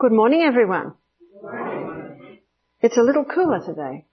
Good morning, everyone. Good morning. It's a little cooler today.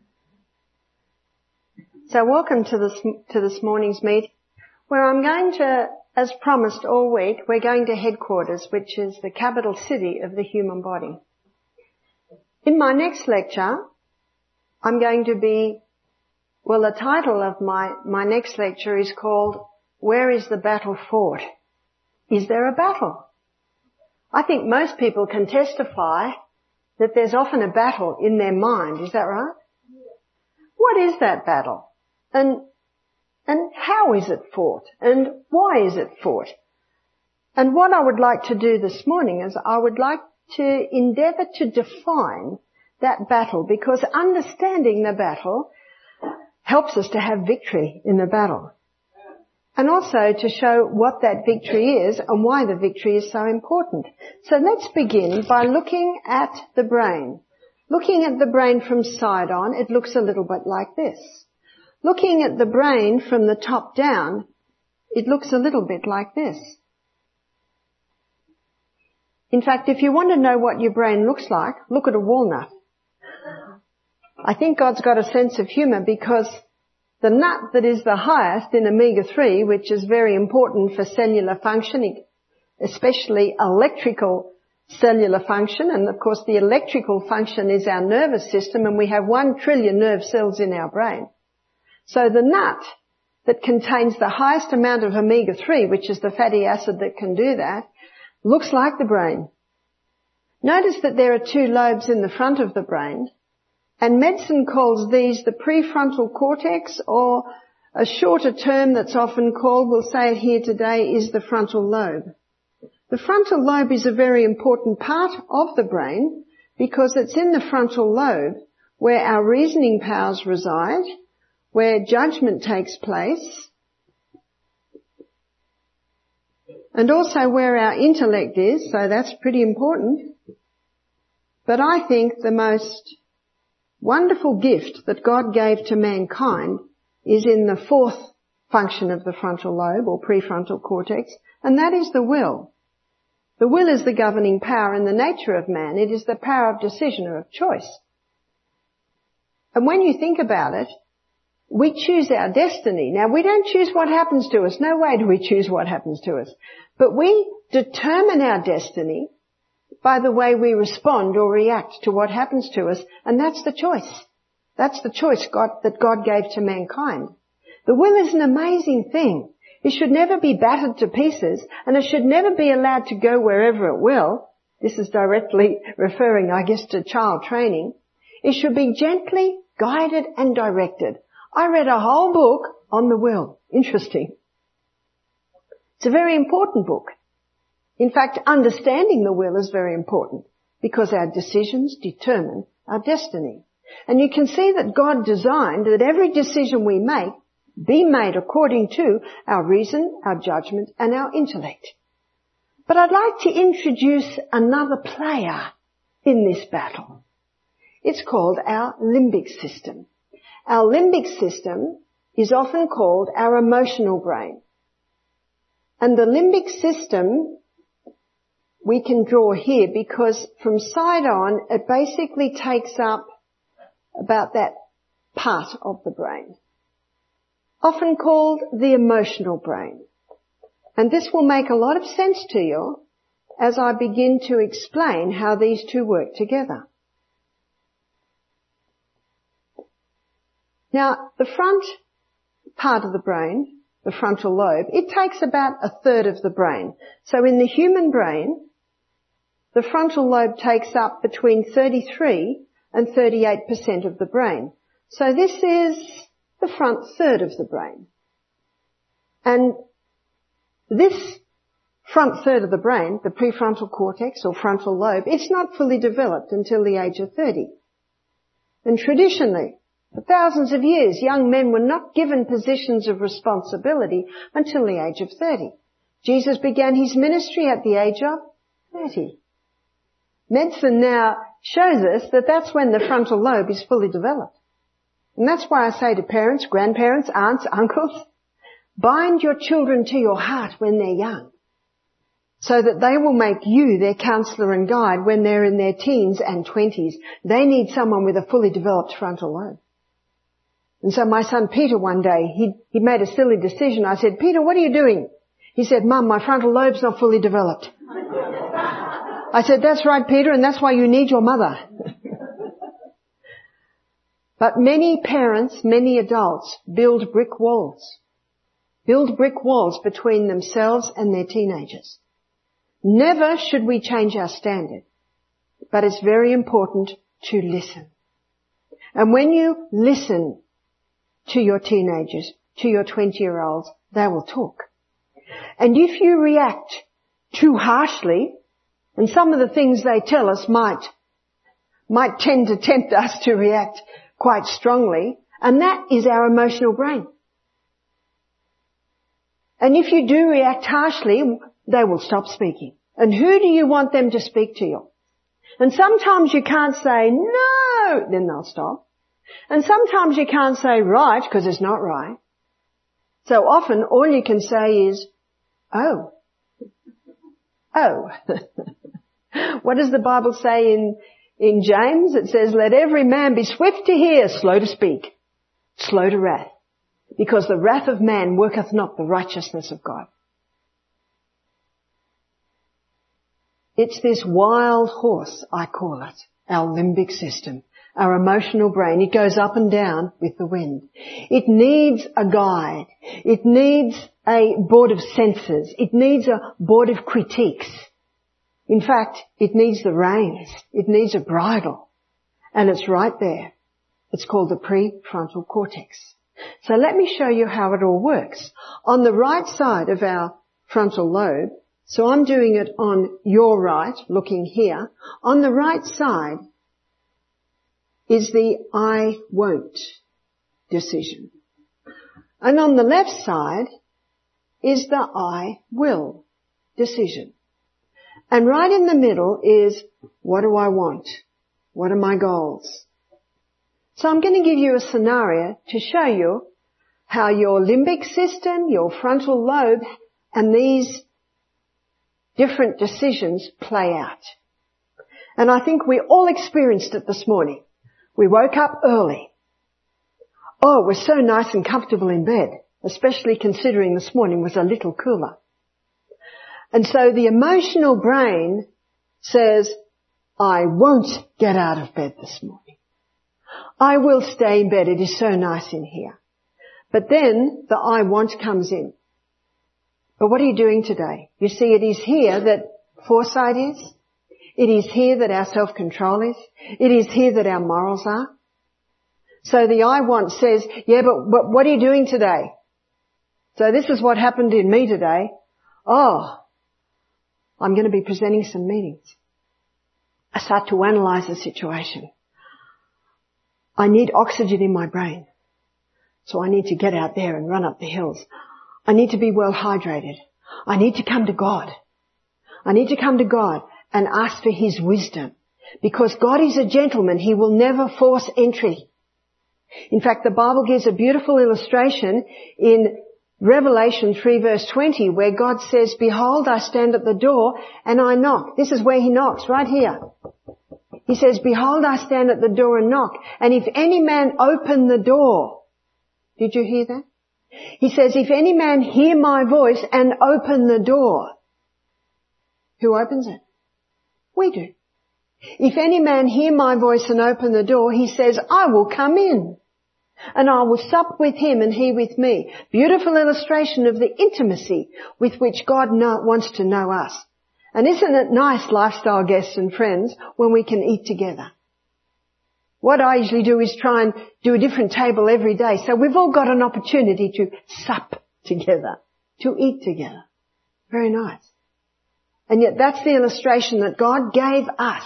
So welcome to this morning's meeting, where I'm going to, as promised all week, we're going to headquarters, which is the capital city of the human body. In my next lecture, I'm going to be, the title of my next lecture is called, Where is the Battle Fought? Is there a battle? I think most people can testify that there's often a battle in their mind. Is that right? What is that battle? And how is it fought? And why is it fought? And what I would like to do this morning is I would like to endeavour to define that battle, because understanding the battle helps us to have victory in the battle. And also to show what that victory is and why the victory is so important. So let's begin by looking at the brain. Looking at the brain from side on, it looks a little bit like this. Looking at the brain from the top down, it looks a little bit like this. In fact, if you want to know what your brain looks like, look at a walnut. I think God's got a sense of humour, because the nut that is the highest in omega-3, which is very important for cellular functioning, especially electrical cellular function, and of course the electrical function is our nervous system, and we have 1 trillion nerve cells in our brain. So the nut that contains the highest amount of omega-3, which is the fatty acid that can do that, looks like the brain. Notice that there are 2 lobes in the front of the brain, and medicine calls these the prefrontal cortex, or a shorter term that's often called, we'll say it here today, is the frontal lobe. The frontal lobe is a very important part of the brain, because it's in the frontal lobe where our reasoning powers reside, where judgment takes place, and also where our intellect is, so that's pretty important. But I think the most wonderful gift that God gave to mankind is in the 4th function of the frontal lobe, or prefrontal cortex, and that is the will. The will is the governing power in the nature of man. It is the power of decision or of choice. And when you think about it, we choose our destiny. Now, we don't choose what happens to us. No way do we choose what happens to us. But we determine our destiny by the way we respond or react to what happens to us, and that's the choice. That's the choice that God gave to mankind. The will is an amazing thing. It should never be battered to pieces, and it should never be allowed to go wherever it will. This is directly referring, I guess, to child training. It should be gently guided and directed. I read a whole book on the will. Interesting. It's a very important book. In fact, understanding the will is very important, because our decisions determine our destiny. And you can see that God designed that every decision we make be made according to our reason, our judgment, and our intellect. But I'd like to introduce another player in this battle. It's called our limbic system. Our limbic system is often called our emotional brain. And the limbic system we can draw here, because from side on, it basically takes up about that part of the brain, often called the emotional brain. And this will make a lot of sense to you as I begin to explain how these 2 work together. Now, the front part of the brain, the frontal lobe, it takes about 1/3 of the brain. So in the human brain, the frontal lobe takes up between 33 and 38% of the brain. So this is the front third of the brain. And this front third of the brain, the prefrontal cortex or frontal lobe, it's not fully developed until the age of 30. And traditionally, for thousands of years, young men were not given positions of responsibility until the age of 30. Jesus began his ministry at the age of 30. Medicine now shows us that that's when the frontal lobe is fully developed. And that's why I say to parents, grandparents, aunts, uncles, bind your children to your heart when they're young. so that they will make you their counsellor and guide when they're in their teens and 20s. They need someone with a fully developed frontal lobe. And so my son Peter one day, he made a silly decision. I said, "Peter, what are you doing?" He said, "Mum, my frontal lobe's not fully developed." I said, "That's right, Peter, and that's why you need your mother." But many parents, many adults build brick walls. Build brick walls between themselves and their teenagers. Never should we change our standard, but it's very important to listen. And when you listen to your teenagers, to your 20-year-olds, they will talk. And if you react too harshly, and some of the things they tell us might tend to tempt us to react quite strongly, and that is our emotional brain. And if you do react harshly, they will stop speaking. And who do you want them to speak to you? And sometimes you can't say no, then they'll stop. And sometimes you can't say right, because it's not right. So often all you can say is, oh. Oh. What does the Bible say in James? It says, "Let every man be swift to hear, slow to speak, slow to wrath. Because the wrath of man worketh not the righteousness of God." It's this wild horse, I call it, our limbic system, our emotional brain. It goes up and down with the wind. It needs a guide. It needs a board of censors. It needs a board of critiques. In fact, it needs the reins. It needs a bridle. And it's right there. It's called the prefrontal cortex. So let me show you how it all works. On the right side of our frontal lobe, so I'm doing it on your right, looking here. On the right side is the I won't decision. And on the left side is the I will decision. And right in the middle is, what do I want? What are my goals? So I'm going to give you a scenario to show you how your limbic system, your frontal lobe, and these different decisions play out. And I think we all experienced it this morning. We woke up early. Oh, it was so nice and comfortable in bed, especially considering this morning was a little cooler. And so the emotional brain says, I won't get out of bed this morning. I will stay in bed. It is so nice in here. But then the I want comes in. But what are you doing today? You see, it is here that foresight is. It is here that our self-control is. It is here that our morals are. So the I want says, yeah, but what are you doing today? So this is what happened in me today. Oh, I'm going to be presenting some meetings. I start to analyze the situation. I need oxygen in my brain. So I need to get out there and run up the hills. I need to be well hydrated. I need to come to God. I need to come to God and ask for His wisdom. Because God is a gentleman. He will never force entry. In fact, the Bible gives a beautiful illustration in Revelation 3 verse 20 where God says, behold, I stand at the door and I knock. This is where He knocks, right here. He says, behold, I stand at the door and knock. And if any man open the door, did you hear that? He says, if any man hear my voice and open the door, who opens it? We do. If any man hear my voice and open the door, He says, I will come in and I will sup with him and he with me. Beautiful illustration of the intimacy with which God wants to know us. And isn't it nice, lifestyle guests and friends, when we can eat together? What I usually do is try and do a different table every day. So we've all got an opportunity to sup together, to eat together. Very nice. And yet that's the illustration that God gave us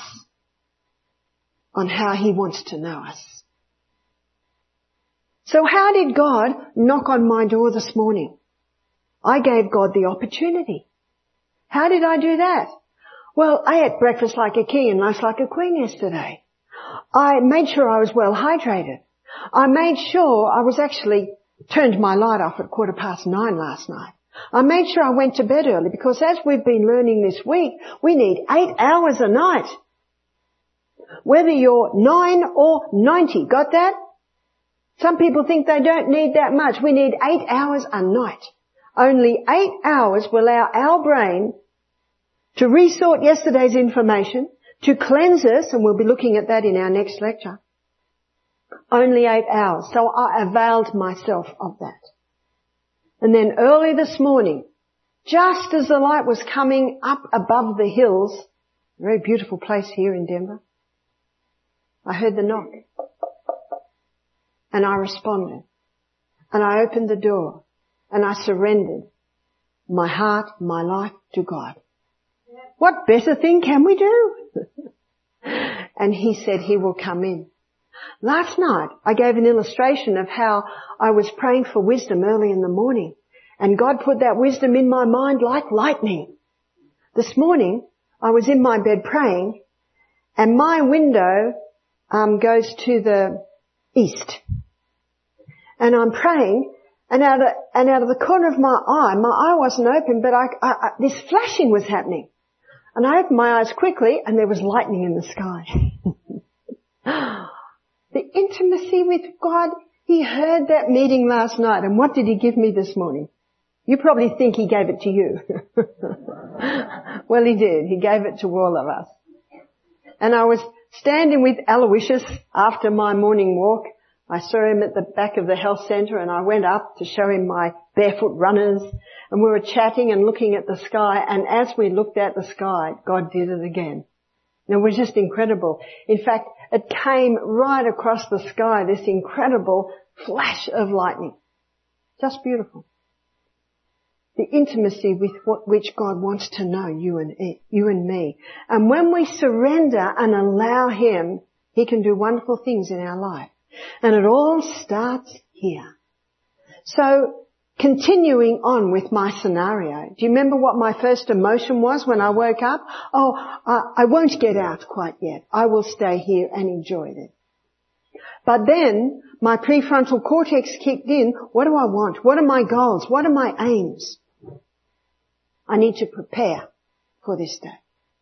on how He wants to know us. So how did God knock on my door this morning? I gave God the opportunity. How did I do that? Well, I ate breakfast like a king and lunch like a queen yesterday. I made sure I was well hydrated. I made sure I was actually turned my light off at 9:15 last night. I made sure I went to bed early because as we've been learning this week, we need 8 hours a night. Whether you're 9 or 90, got that? Some people think they don't need that much. We need 8 hours a night. Only 8 hours will allow our brain to resort yesterday's information, to cleanse us, and we'll be looking at that in our next lecture. Only 8 hours. So I availed myself of that. And then early this morning, just as the light was coming up above the hills, a very beautiful place here in Denver, I heard the knock. And I responded. And I opened the door. And I surrendered my heart, my life to God. What better thing can we do? And he said he will come in. Last night I gave an illustration of how I was praying for wisdom early in the morning. And God put that wisdom in my mind like lightning. This morning I was in my bed praying and my window goes to the east. And I'm praying and out of the corner of my eye wasn't open, but this flashing was happening. And I opened my eyes quickly and there was lightning in the sky. The intimacy with God, he heard that meeting last night. And what did he give me this morning? You probably think he gave it to you. Well, he did. He gave it to all of us. And I was standing with Aloysius after my morning walk. I saw him at the back of the health centre and I went up to show him my barefoot runners and we were chatting and looking at the sky, and as we looked at the sky, God did it again. And it was just incredible. In fact, it came right across the sky, this incredible flash of lightning. Just beautiful. The intimacy with which God wants to know you and me. And when we surrender and allow him, he can do wonderful things in our life. And it all starts here. So, continuing on with my scenario, do you remember what my first emotion was when I woke up? Oh, I won't get out quite yet. I will stay here and enjoy it. But then my prefrontal cortex kicked in. What do I want? What are my goals? What are my aims? I need to prepare for this day.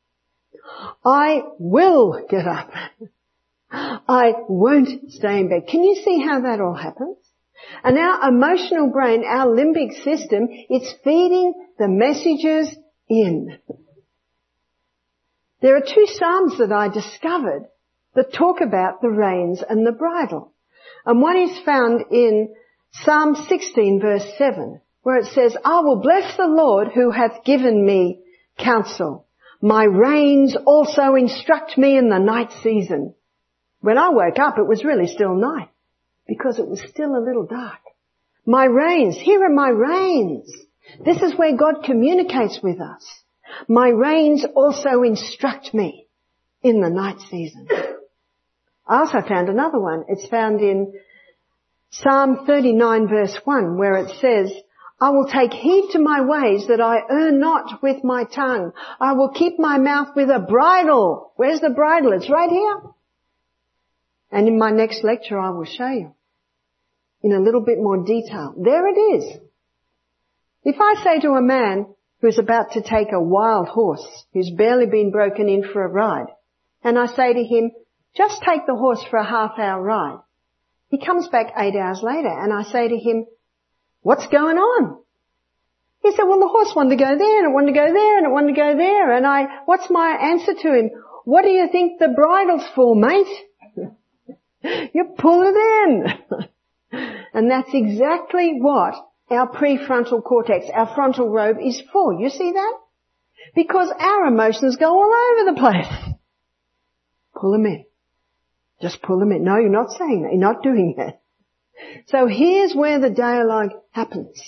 I will get up. I won't stay in bed. Can you see how that all happens? And our emotional brain, our limbic system, it's feeding the messages in. There are 2 Psalms that I discovered that talk about the reins and the bridle. And one is found in Psalm 16 verse 7, where it says, I will bless the Lord who hath given me counsel. My reins also instruct me in the night season. When I woke up, it was really still night because it was still a little dark. My reins, here are my reins. This is where God communicates with us. My reins also instruct me in the night season. I also found another one. It's found in Psalm 39 verse 1 where it says, I will take heed to my ways that I err not with my tongue. I will keep my mouth with a bridle. Where's the bridle? It's right here. And in my next lecture I will show you in a little bit more detail. There it is. If I say to a man who's about to take a wild horse, who's barely been broken in for a ride, and I say to him, just take the horse for a half-hour ride. He comes back 8 hours later and I say to him, what's going on? He said, well, the horse wanted to go there and it wanted to go there and it wanted to go there. And what's my answer to him? What do you think the bridle's for, mate? You pull it in. And that's exactly what our prefrontal cortex, our frontal lobe is for. You see that? Because our emotions go all over the place. Pull them in. Just pull them in. No, you're not saying that. You're not doing that. So here's where the dialogue happens.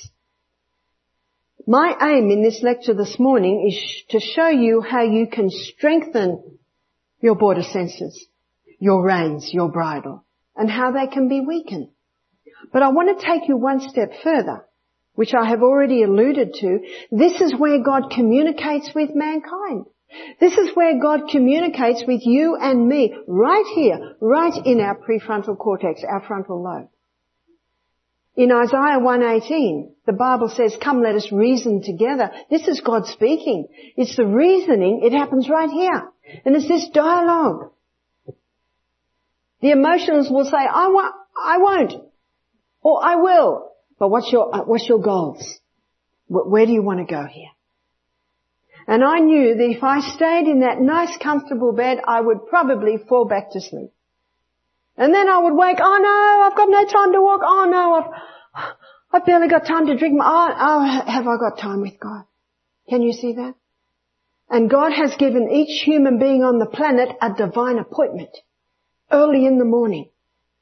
My aim in this lecture this morning is to show you how you can strengthen your border senses, your reins, your bridle, and how they can be weakened. But I want to take you one step further, which I have already alluded to. This is where God communicates with mankind. This is where God communicates with you and me, right here, right in our prefrontal cortex, our frontal lobe. In Isaiah 1:18, the Bible says, come let us reason together. This is God speaking. It's the reasoning. It happens right here. And it's this dialogue. The emotions will say, I won't. Or I will. But what's your goals? Where do you want to go here? And I knew that if I stayed in that nice comfortable bed, I would probably fall back to sleep. And then I would wake, oh no, I've got no time to walk. Oh no, I've barely got time to drink. Have I got time with God? Can you see that? And God has given each human being on the planet a divine appointment early in the morning.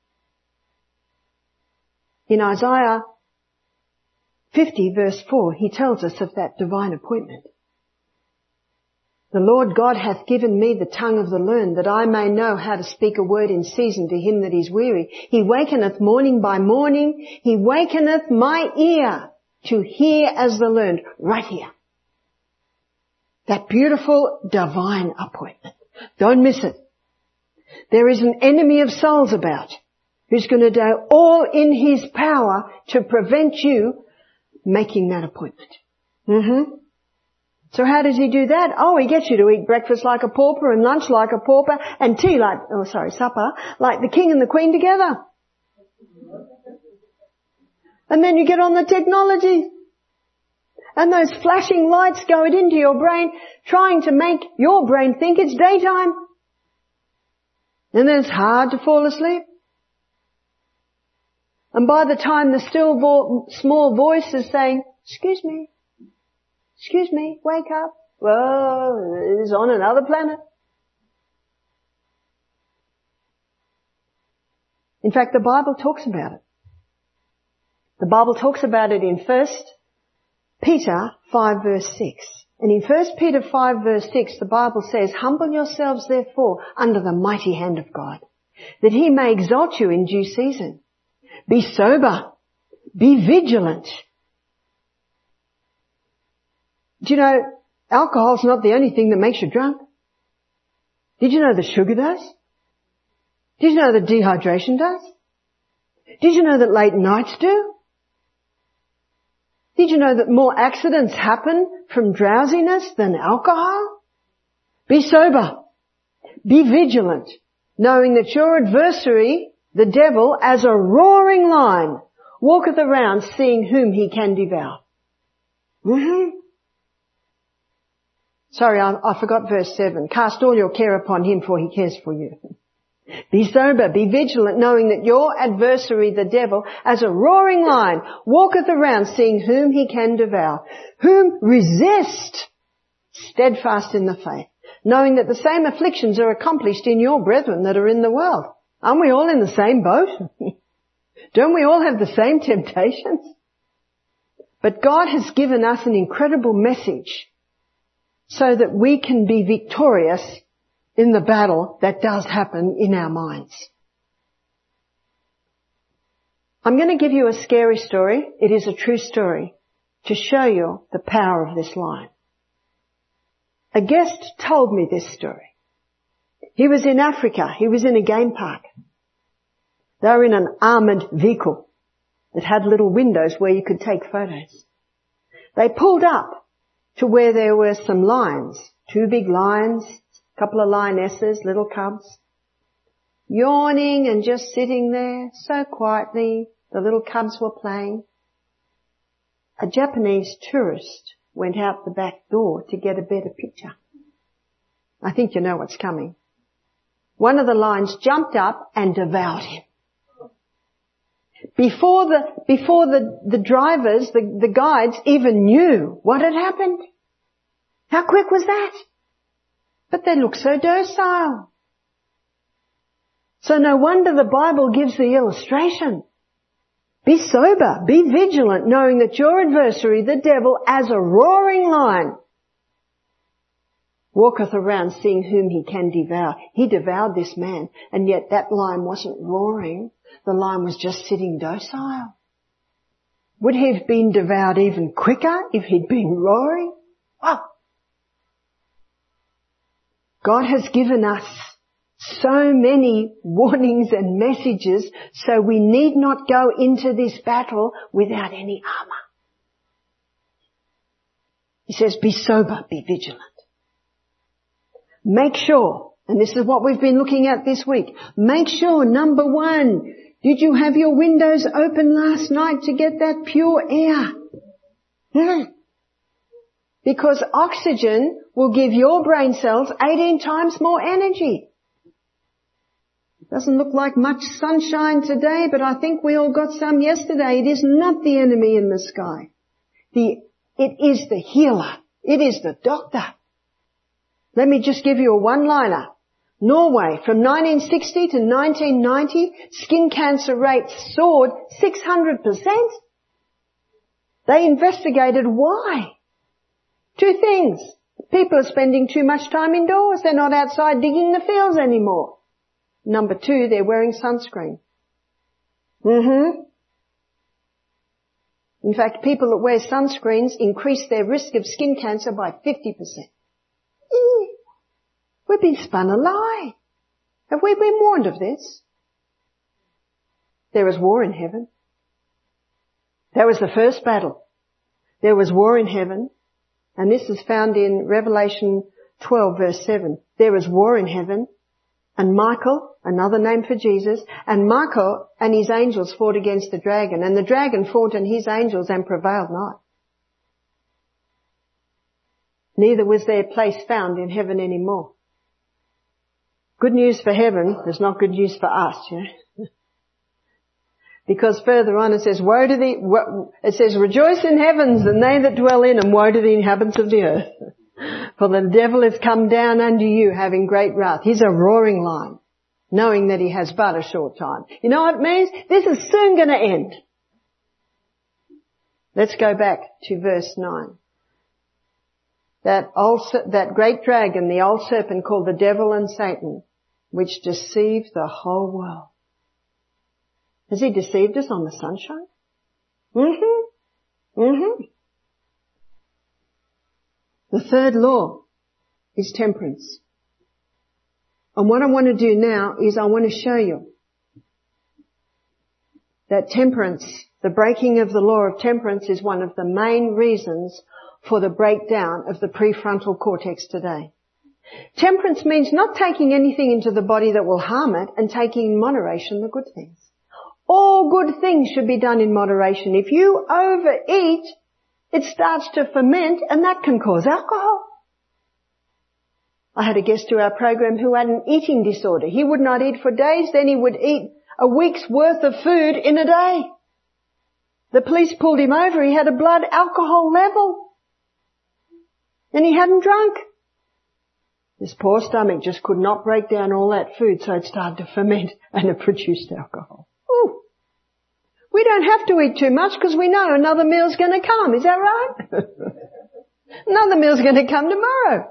In Isaiah 50 verse 4, he tells us of that divine appointment. The Lord God hath given me the tongue of the learned, that I may know how to speak a word in season to him that is weary. He wakeneth morning by morning. He wakeneth my ear to hear as the learned. Right here. That beautiful divine appointment. Don't miss it. There is an enemy of souls about who's going to do all in his power to prevent you making that appointment. So how does he do that? Oh, he gets you to eat breakfast like a pauper and lunch like a pauper and supper like the king and the queen together. And then you get on the technology. And those flashing lights go into your brain, trying to make your brain think it's daytime. And then it's hard to fall asleep. And by the time the small voice is saying, excuse me, wake up. Well, it is on another planet. In fact, the Bible talks about it. The Bible talks about it in 1 Peter 5 verse 6. And in 1 Peter 5 verse 6, the Bible says, humble yourselves therefore under the mighty hand of God, that he may exalt you in due season. Be sober. Be vigilant. Do you know, alcohol's not the only thing that makes you drunk. Did you know that sugar does? Did you know that dehydration does? Did you know that late nights do? Did you know that more accidents happen from drowsiness than alcohol? Be sober. Be vigilant, knowing that your adversary, the devil, as a roaring lion, walketh around seeing whom he can devour. Sorry, I forgot verse 7. Cast all your care upon him, for he cares for you. Be sober, be vigilant, knowing that your adversary, the devil, as a roaring lion, walketh around seeing whom he can devour. Whom resist, steadfast in the faith, knowing that the same afflictions are accomplished in your brethren that are in the world. Aren't we all in the same boat? Don't we all have the same temptations? But God has given us an incredible message so that we can be victorious in the battle that does happen in our minds. I'm going to give you a scary story. It is a true story to show you the power of this line. A guest told me this story. He was in Africa. He was in a game park. They were in an armoured vehicle that had little windows where you could take photos. They pulled up to where there were some lions, 2 big lions, a couple of lionesses, little cubs, yawning and just sitting there so quietly. The little cubs were playing. A Japanese tourist went out the back door to get a better picture. I think you know what's coming. One of the lions jumped up and devoured him. Before the drivers, the guides even knew what had happened. How quick was that? But they look so docile. So no wonder the Bible gives the illustration. Be sober, be vigilant, knowing that your adversary, the devil, as a roaring lion, walketh around seeing whom he can devour. He devoured this man, and yet that lion wasn't roaring. The lion was just sitting docile. Would he have been devoured even quicker if he'd been roaring? Wow. God has given us So many warnings and messages, so we need not go into this battle without any armor. He says, be sober, be vigilant. Make sure, and this is what we've been looking at this week, make sure, number one, did you have your windows open last night to get that pure air? Yeah. Because oxygen will give your brain cells 18 times more energy. Doesn't look like much sunshine today, but I think we all got some yesterday. It is not the enemy in the sky. It is the healer. It is the doctor. Let me just give you a one-liner. Norway, from 1960 to 1990, skin cancer rates soared 600%. They investigated why. Two things. People are spending too much time indoors. They're not outside digging the fields anymore. Number two, they're wearing sunscreen. In fact, people that wear sunscreens increase their risk of skin cancer by 50%. We've been spun a lie. Have we been warned of this? There is war in heaven. That was the first battle. There was war in heaven. And this is found in Revelation 12 verse 7. There is war in heaven. And Michael, another name for Jesus, and Michael and his angels fought against the dragon. And the dragon fought and his angels and prevailed not. Neither was their place found in heaven anymore. Good news for heaven is not good news for us, yeah? Because further on it says, rejoice in heavens and they that dwell in them, woe to the inhabitants of the earth. For the devil has come down unto you having great wrath. He's a roaring lion, knowing that he has but a short time. You know what it means? This is soon going to end. Let's go back to verse 9. That great dragon, the old serpent called the devil and Satan, which deceived the whole world. Has he deceived us on the sunshine? The third law is temperance. And what I want to do now is I want to show you that temperance, the breaking of the law of temperance, is one of the main reasons for the breakdown of the prefrontal cortex today. Temperance means not taking anything into the body that will harm it and taking in moderation the good things. All good things should be done in moderation. If you overeat, it starts to ferment and that can cause alcohol. I had a guest to our program who had an eating disorder. He would not eat for days, then he would eat a week's worth of food in a day. The police pulled him over. He had a blood alcohol level. And he hadn't drunk. His poor stomach just could not break down all that food, so it started to ferment and it produced alcohol. Ooh. We don't have to eat too much because we know another meal's going to come. Is that right? Another meal's going to come tomorrow.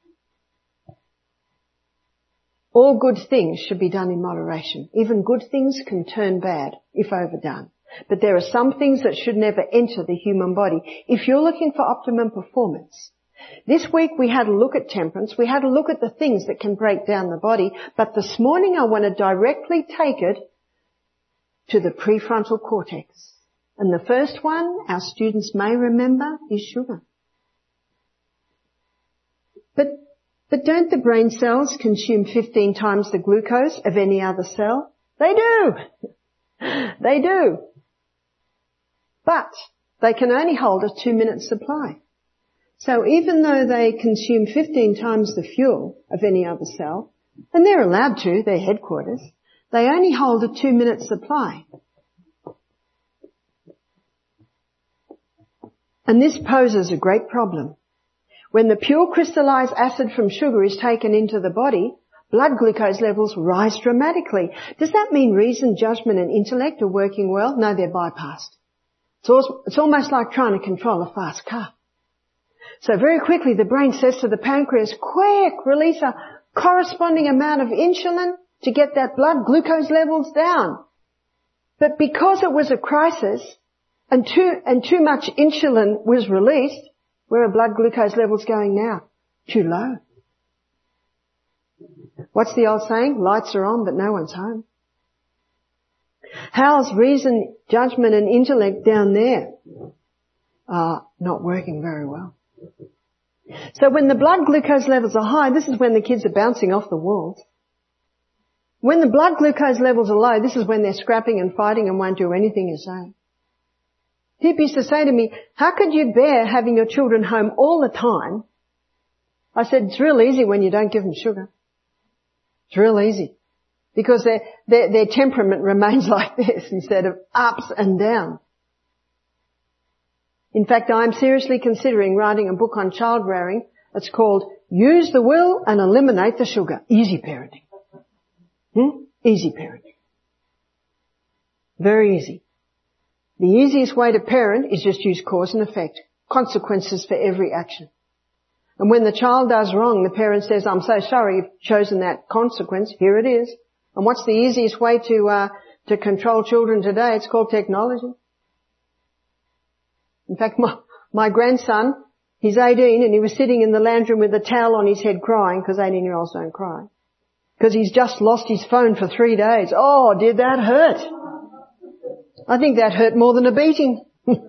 All good things should be done in moderation. Even good things can turn bad if overdone. But there are some things that should never enter the human body if you're looking for optimum performance. This week we had a look at temperance. We had a look at the things that can break down the body. But this morning I want to directly take it to the prefrontal cortex. And the first one, our students may remember, is sugar. But don't the brain cells consume 15 times the glucose of any other cell? They do. They do. But they can only hold a 2-minute supply. So even though they consume 15 times the fuel of any other cell, and they're allowed to, their headquarters, they only hold a 2-minute supply. And this poses a great problem. When the pure crystallized acid from sugar is taken into the body, blood glucose levels rise dramatically. Does that mean reason, judgment and intellect are working well? No, they're bypassed. It's almost like trying to control a fast car. So very quickly the brain says to the pancreas, quick, release a corresponding amount of insulin to get that blood glucose levels down. But because it was a crisis and too much insulin was released, where are blood glucose levels going now? Too low. What's the old saying? Lights are on, but no one's home. How's reason, judgment and intellect down there? Not working very well. So when the blood glucose levels are high, this is when the kids are bouncing off the walls. When the blood glucose levels are low, this is when they're scrapping and fighting and won't do anything you say. Pip used to say to me, how could you bear having your children home all the time? I said, it's real easy when you don't give them sugar. It's real easy. Because their temperament remains like this instead of ups and downs. In fact, I'm seriously considering writing a book on child rearing. It's called Use the Will and Eliminate the Sugar. Easy parenting. Easy parenting. Very easy. The easiest way to parent is just use cause and effect. Consequences for every action. And when the child does wrong, the parent says, I'm so sorry you've chosen that consequence. Here it is. And what's the easiest way to control children today? It's called technology. In fact, my grandson, he's 18 and he was sitting in the lounge room with a towel on his head crying, because 18-year-olds don't cry. Because he's just lost his phone for 3 days. Oh, did that hurt? I think that hurt more than a beating.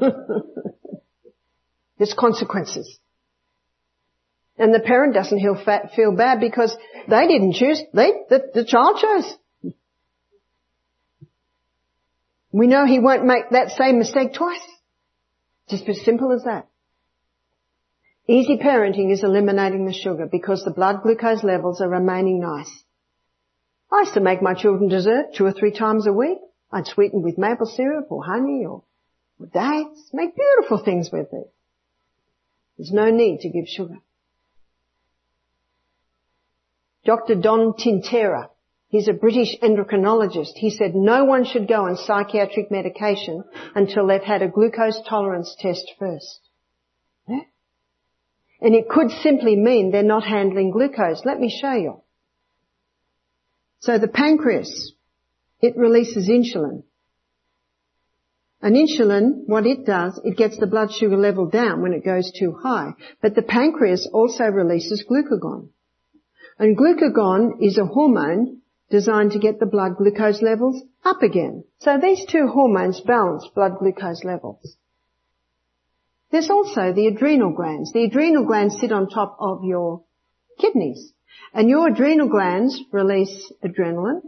There's consequences. And the parent doesn't feel bad because they didn't choose, the child chose. We know he won't make that same mistake twice. Just as simple as that. Easy parenting is eliminating the sugar because the blood glucose levels are remaining nice. I used to make my children dessert 2 or 3 times a week. I'd sweeten with maple syrup or honey or dates. Make beautiful things with it. There's no need to give sugar. Dr. Don Tintera, he's a British endocrinologist. He said no one should go on psychiatric medication until they've had a glucose tolerance test first. Yeah? And it could simply mean they're not handling glucose. Let me show you. So the pancreas, it releases insulin. And insulin, what it does, it gets the blood sugar level down when it goes too high. But the pancreas also releases glucagon. And glucagon is a hormone designed to get the blood glucose levels up again. So these two hormones balance blood glucose levels. There's also the adrenal glands. The adrenal glands sit on top of your kidneys. And your adrenal glands release adrenaline.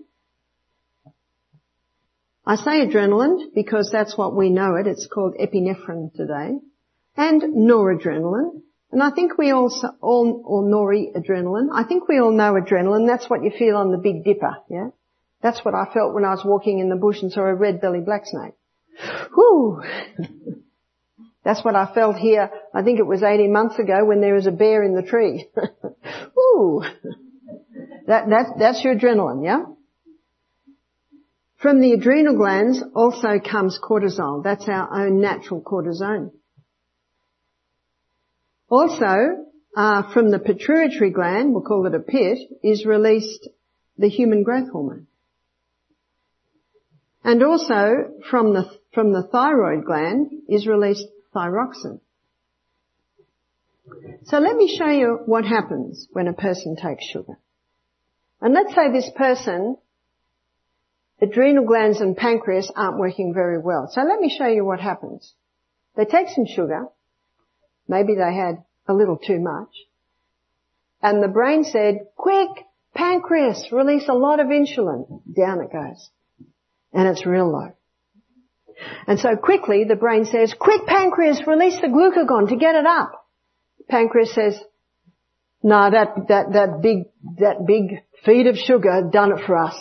I say adrenaline because that's what we know it. It's called epinephrine today. And noradrenaline. And I think we all noradrenaline. I think we all know adrenaline. That's what you feel on the Big Dipper, yeah? That's what I felt when I was walking in the bush and saw a red-bellied black snake. Whoo! That's what I felt here, I think it was 18 months ago when there was a bear in the tree. Whoo! That's your adrenaline, yeah? From the adrenal glands also comes cortisol. That's our own natural cortisone. Also, from the pituitary gland, we'll call it a pit, is released the human growth hormone. And also from the thyroid gland is released thyroxine. So let me show you what happens when a person takes sugar. And let's say this person, adrenal glands and pancreas aren't working very well. So let me show you what happens. They take some sugar. Maybe they had a little too much. And the brain said, quick, pancreas, release a lot of insulin. Down it goes. And it's real low. And so quickly the brain says, quick, pancreas, release the glucagon to get it up. Pancreas says, no, that big feed of sugar done it for us.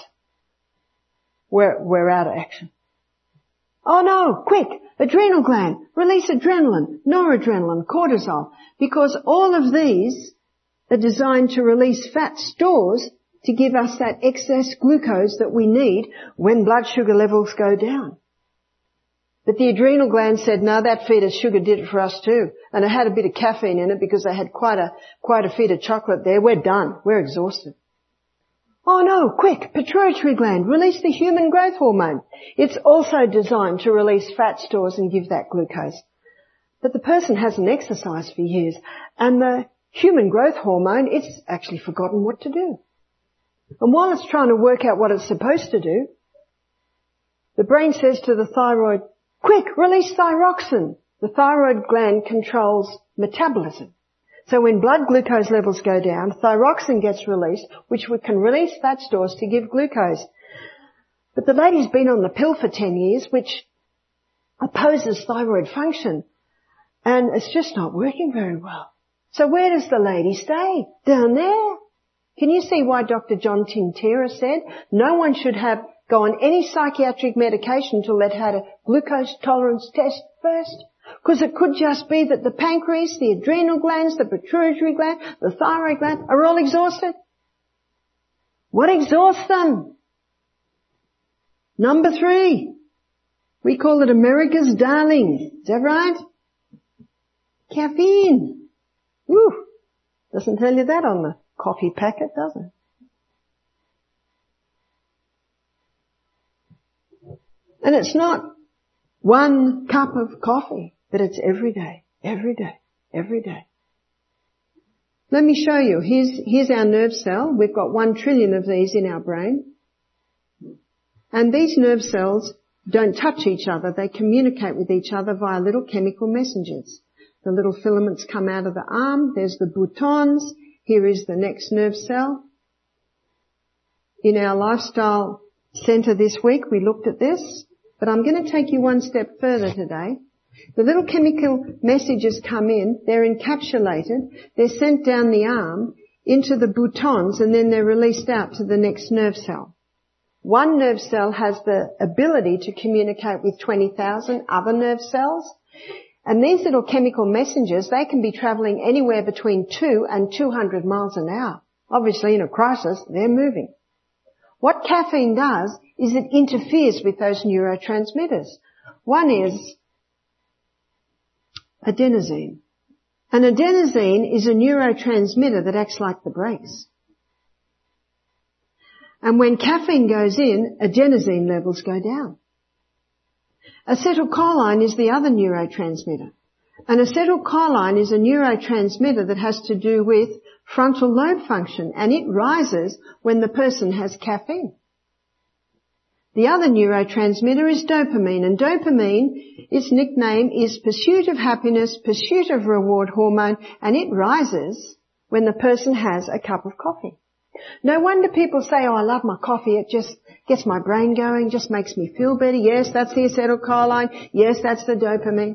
We're out of action. Oh no, quick, adrenal gland, release adrenaline, noradrenaline, cortisol, because all of these are designed to release fat stores to give us that excess glucose that we need when blood sugar levels go down. But the adrenal gland said, no, that feed of sugar did it for us too. And it had a bit of caffeine in it because they had quite a feed of chocolate there. We're done. We're exhausted. Oh no, quick, pituitary gland, release the human growth hormone. It's also designed to release fat stores and give that glucose. But the person hasn't exercised for years, and the human growth hormone, it's actually forgotten what to do. And while it's trying to work out what it's supposed to do, the brain says to the thyroid, quick, release thyroxine. The thyroid gland controls metabolism. So when blood glucose levels go down, thyroxine gets released, which can release fat stores to give glucose. But the lady's been on the pill for 10 years, which opposes thyroid function. And it's just not working very well. So where does the lady stay? Down there. Can you see why Dr. John Tintera said no one should go on any psychiatric medication until they'd had a glucose tolerance test first? Because it could just be that the pancreas, the adrenal glands, the pituitary gland, the thyroid gland are all exhausted. What exhausts them? Number 3. We call it America's darling. Is that right? Caffeine. Woo. Doesn't tell you that on the coffee packet, does it? And it's not one cup of coffee, but it's every day, every day, every day. Let me show you. Here's our nerve cell. We've got 1 trillion of these in our brain. And these nerve cells don't touch each other. They communicate with each other via little chemical messengers. The little filaments come out of the arm. There's the boutons. Here is the next nerve cell. In our lifestyle centre this week, we looked at this. But I'm going to take you one step further today. The little chemical messages come in. They're encapsulated. They're sent down the arm into the boutons, and then they're released out to the next nerve cell. One nerve cell has the ability to communicate with 20,000 other nerve cells. And these little chemical messengers, they can be travelling anywhere between 2 and 200 miles an hour. Obviously, in a crisis, they're moving. What caffeine does is it interferes with those neurotransmitters. One is adenosine. And adenosine is a neurotransmitter that acts like the brakes. And when caffeine goes in, adenosine levels go down. Acetylcholine is the other neurotransmitter. And acetylcholine is a neurotransmitter that has to do with frontal lobe function, and it rises when the person has caffeine. The other neurotransmitter is dopamine, and dopamine, its nickname is pursuit of happiness, pursuit of reward hormone, and it rises when the person has a cup of coffee. No wonder people say, oh, I love my coffee, it just gets my brain going, just makes me feel better. Yes, that's the acetylcholine. Yes, that's the dopamine.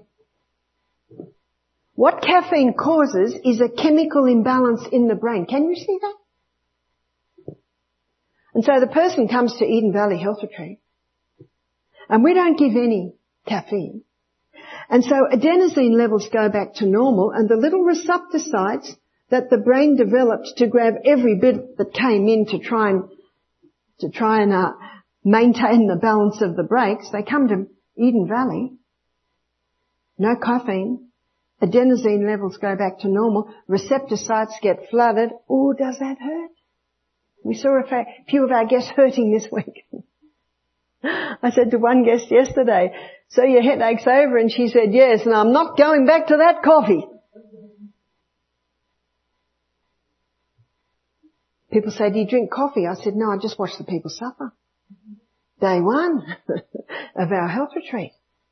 What caffeine causes is a chemical imbalance in the brain. Can you see that? And so the person comes to Eden Valley Health Retreat, and we don't give any caffeine. And so adenosine levels go back to normal, and the little receptor sites that the brain developed to grab every bit that came in to try and maintain the balance of the brakes, they come to Eden Valley. No caffeine. Adenosine levels go back to normal. Receptor sites get flooded. Oh, does that hurt? We saw a few of our guests hurting this week. I said to one guest yesterday, so your headache's over? And she said, yes, and I'm not going back to that coffee. People say, do you drink coffee? I said, no, I just watch the people suffer. Day 1 of our health retreat.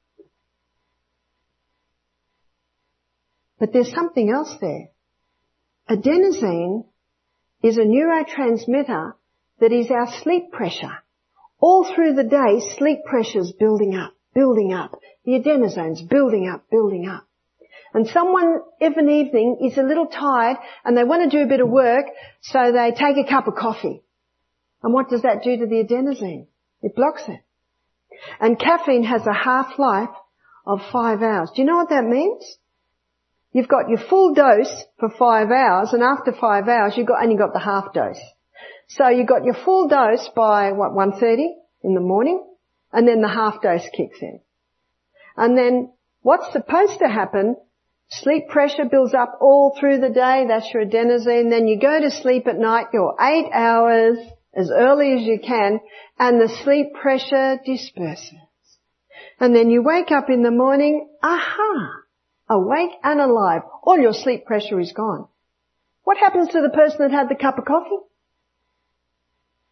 But there's something else there. Adenosine is a neurotransmitter that is our sleep pressure. All through the day, sleep pressure's building up, building up. The adenosine's building up, building up. And someone, of an evening, is a little tired and they want to do a bit of work, so they take a cup of coffee. And what does that do to the adenosine? It blocks it. And caffeine has a half-life of 5 hours. Do you know what that means? You've got your full dose for 5 hours, and after 5 hours you've only got the half dose. So you got your full dose by, 1:30 in the morning, and then the half dose kicks in. And then what's supposed to happen, sleep pressure builds up all through the day, that's your adenosine, then you go to sleep at night, you're 8 hours, as early as you can, and the sleep pressure disperses. And then you wake up in the morning, awake and alive. All your sleep pressure is gone. What happens to the person that had the cup of coffee?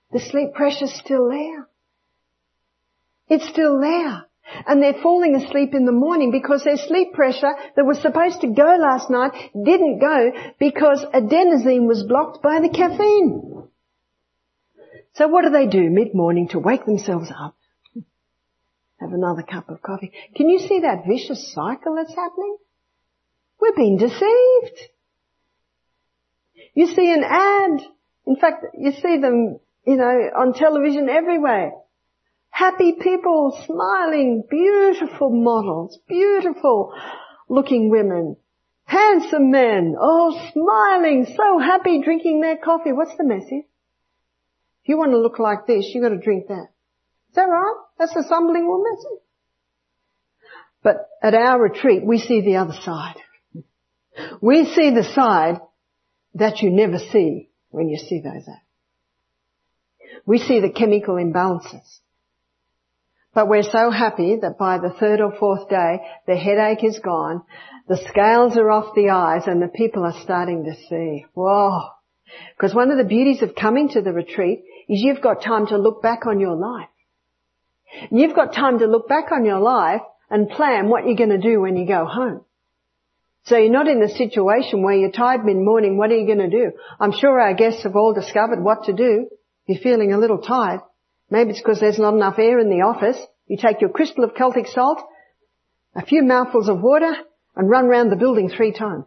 The sleep pressure's still there. It's still there. And they're falling asleep in the morning because their sleep pressure that was supposed to go last night didn't go because adenosine was blocked by the caffeine. So what do mid-morning to wake themselves up? Have another cup of coffee. Can you see that vicious cycle that's happening? We're being deceived. You see an ad. In fact, you see them, on television everywhere. Happy people, smiling, beautiful models, beautiful looking women, handsome men, all smiling, so happy, drinking their coffee. What's the message? If you want to look like this, you've got to drink that. Is that right? That's the sublingual message. But at our retreat, we see the other side. We see the side that you never see when you see those ads. We see the chemical imbalances. But we're so happy that by the third or fourth day, the headache is gone, the scales are off the eyes, and the people are starting to see. Whoa. Because one of the beauties of coming to the retreat is you've got time to look back on your life. You've got time to look back on your life and plan what you're going to do when you go home. So you're not in the situation where you're tired mid-morning, what are you going to do? I'm sure our guests have all discovered what to do. You're feeling a little tired. Maybe it's because there's not enough air in the office. You take your crystal of Celtic salt, a few mouthfuls of water, and run round the building 3 times.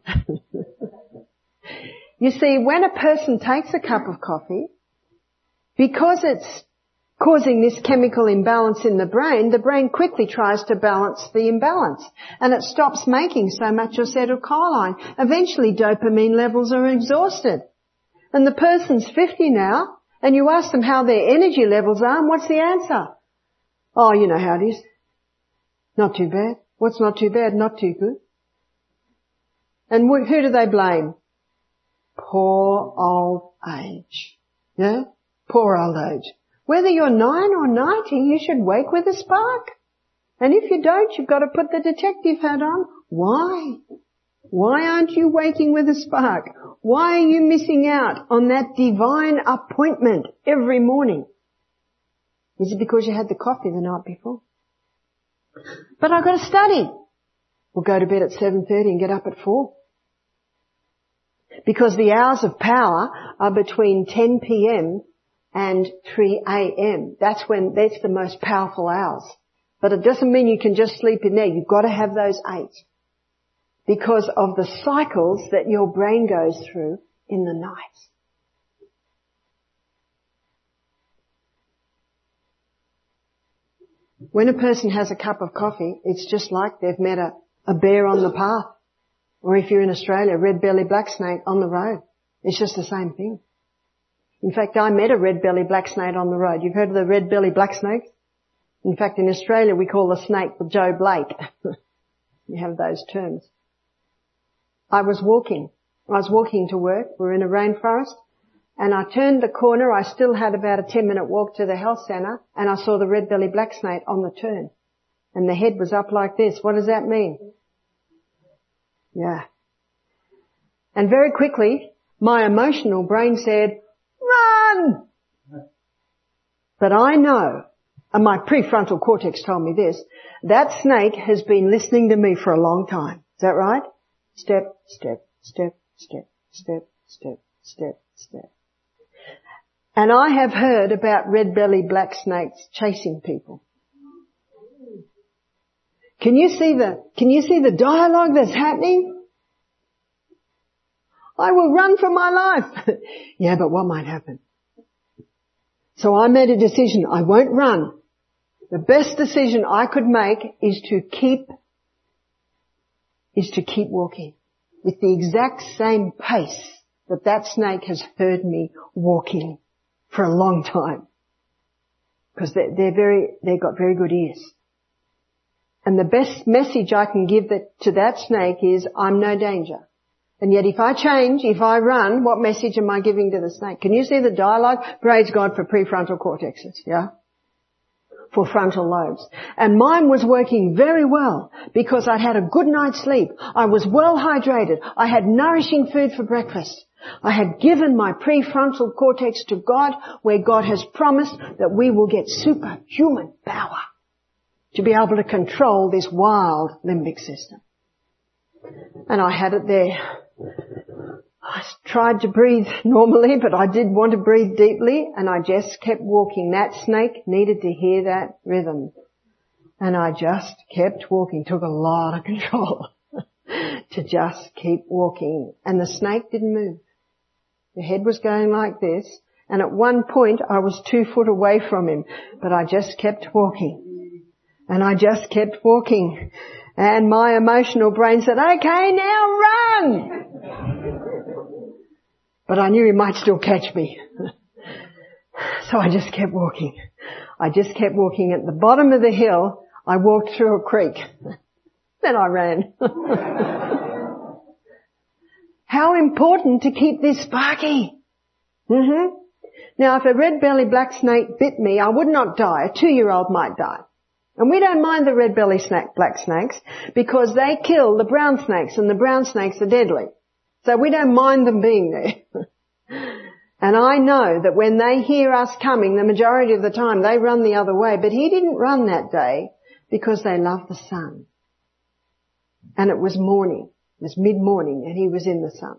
You see, when a person takes a cup of coffee, because it's causing this chemical imbalance in the brain quickly tries to balance the imbalance. And it stops making so much acetylcholine. Eventually dopamine levels are exhausted. And the person's 50 now, and you ask them how their energy levels are, and what's the answer? Oh, you know how it is. Not too bad. What's not too bad? Not too good. And who do they blame? Poor old age. Yeah? Poor old age. Whether you're 9 or 90, you should wake with a spark. And if you don't, you've got to put the detective hat on. Why? Why aren't you waking with a spark? Why are you missing out on that divine appointment every morning? Is it because you had the coffee the night before? But I've got to study. We'll go to bed at 7:30 and get up at 4. Because the hours of power are between 10 p.m. and 3 a.m. That's the most powerful hours. But it doesn't mean you can just sleep in there. You've got to have those 8. Because of the cycles that your brain goes through in the night. When a person has a cup of coffee, it's just like they've met a bear on the path. Or if you're in Australia, a red-bellied black snake on the road. It's just the same thing. In fact, I met a red-bellied black snake on the road. You've heard of the red-bellied black snake? In fact, in Australia, we call the snake the Joe Blake. You have those terms. I was walking to work. We're in a rainforest. And I turned the corner. I still had about a 10-minute walk to the health centre. And I saw the red-bellied black snake on the turn. And the head was up like this. What does that mean? Yeah. And very quickly, my emotional brain said, run! But I know, and my prefrontal cortex told me this, that snake has been listening to me for a long time. Is that right? Step, step, step, step, step, step, step, step. And I have heard about red-bellied black snakes chasing people. Can you see the dialogue that's happening? I will run for my life. Yeah, but what might happen? So I made a decision. I won't run. The best decision I could make is to keep walking with the exact same pace that snake has heard me walking for a long time. Because they've got very good ears. And the best message I can give to that snake is, I'm no danger. And yet if I change, if I run, what message am I giving to the snake? Can you see the dialogue? Praise God for prefrontal cortexes, yeah? For frontal lobes. And mine was working very well because I'd had a good night's sleep. I was well hydrated. I had nourishing food for breakfast. I had given my prefrontal cortex to God, where God has promised that we will get superhuman power to be able to control this wild limbic system. And I had it there. I tried to breathe normally, but I did want to breathe deeply, and I just kept walking. That snake needed to hear that rhythm. And I just kept walking. Took a lot of control to just keep walking. And the snake didn't move. The head was going like this, and at one point I was 2 foot away from him, but I just kept walking. And I just kept walking. And my emotional brain said, okay, now run! But I knew he might still catch me. So I just kept walking. I just kept walking. At the bottom of the hill, I walked through a creek. Then I ran. How important to keep this sparky. Now, if a red-belly black snake bit me, I would not die. A 2-year-old might die. And we don't mind the red-belly black snakes because they kill the brown snakes, and the brown snakes are deadly. So we don't mind them being there. And I know that when they hear us coming, the majority of the time they run the other way. But he didn't run that day because they love the sun. And it was morning. It was mid-morning and he was in the sun.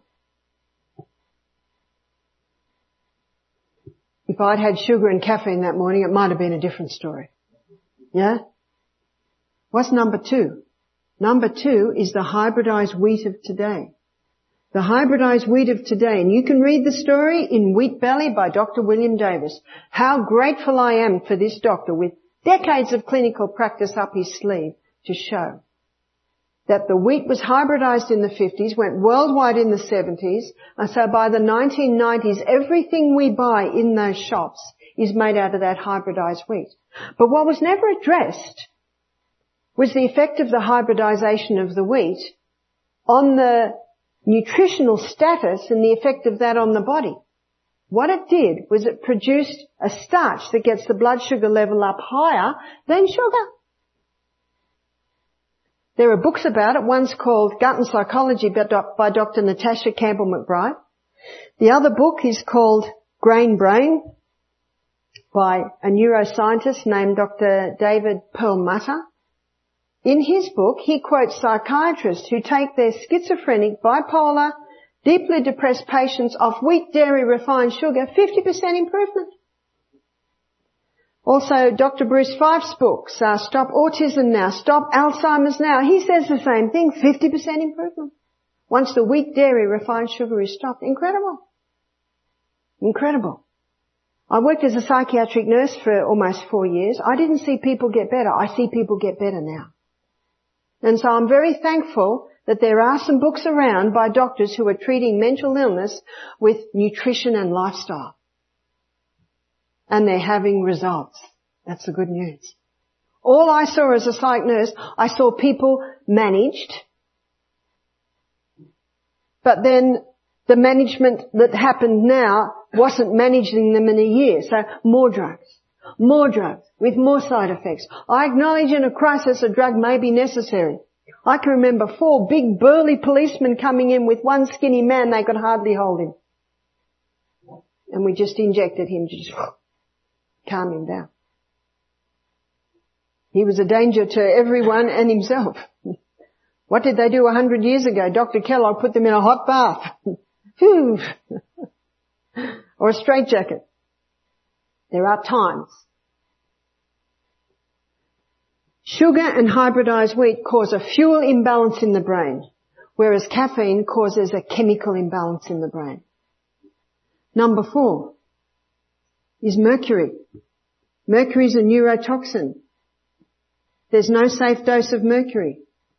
If I'd had sugar and caffeine that morning, it might have been a different story. Yeah? What's number 2? Number 2 is the hybridized wheat of today. The hybridized wheat of today. And you can read the story in Wheat Belly by Dr. William Davis. How grateful I am for this doctor with decades of clinical practice up his sleeve to show that the wheat was hybridized in the 50s, went worldwide in the 70s, and so by the 1990s, everything we buy in those shops is made out of that hybridized wheat. But what was never addressed was the effect of the hybridization of the wheat on the nutritional status and the effect of that on the body. What it did was it produced a starch that gets the blood sugar level up higher than sugar. There are books about it. One's called Gut and Psychology by Dr. Natasha Campbell-McBride. The other book is called Grain Brain by a neuroscientist named Dr. David Perlmutter. In his book, he quotes psychiatrists who take their schizophrenic, bipolar, deeply depressed patients off wheat, dairy, refined sugar, 50% improvement. Also, Dr. Bruce Fife's books, Stop Autism Now, Stop Alzheimer's Now. He says the same thing, 50% improvement. Once the wheat, dairy, refined sugar is stopped. Incredible. Incredible. I worked as a psychiatric nurse for almost 4 years. I didn't see people get better. I see people get better now. And so I'm very thankful that there are some books around by doctors who are treating mental illness with nutrition and lifestyle. And they're having results. That's the good news. All I saw as a psych nurse, I saw people managed, but then the management that happened now wasn't managing them in a year. So more drugs with more side effects. I acknowledge in a crisis a drug may be necessary. I can remember 4 big burly policemen coming in with one skinny man, they could hardly hold him. And we just injected him to just calm him down. He was a danger to everyone and himself. What did they do 100 years ago? Dr. Kellogg put them in a hot bath. Phew. Or a straitjacket. There are times. Sugar and hybridized wheat cause a fuel imbalance in the brain, whereas caffeine causes a chemical imbalance in the brain. Number 4 is mercury. Mercury is a neurotoxin. There's no safe dose of mercury.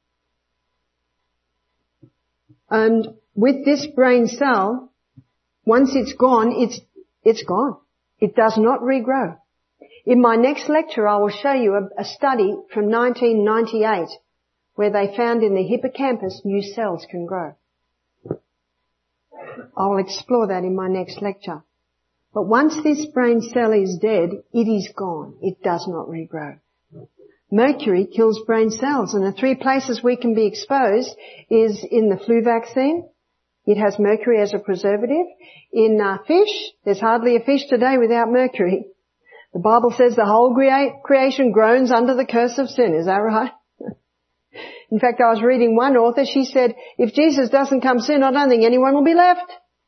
And with this brain cell, once it's gone, it's gone. It does not regrow. In my next lecture, I will show you a study from 1998 where they found in the hippocampus new cells can grow. I'll explore that in my next lecture. But once this brain cell is dead, it is gone. It does not regrow. Mercury kills brain cells, and the 3 places we can be exposed is in the flu vaccine, It has mercury as a preservative. In fish, there's hardly a fish today without mercury. The Bible says the whole creation groans under the curse of sin. Is that right? In fact, I was reading one author, she said, if Jesus doesn't come soon, I don't think anyone will be left.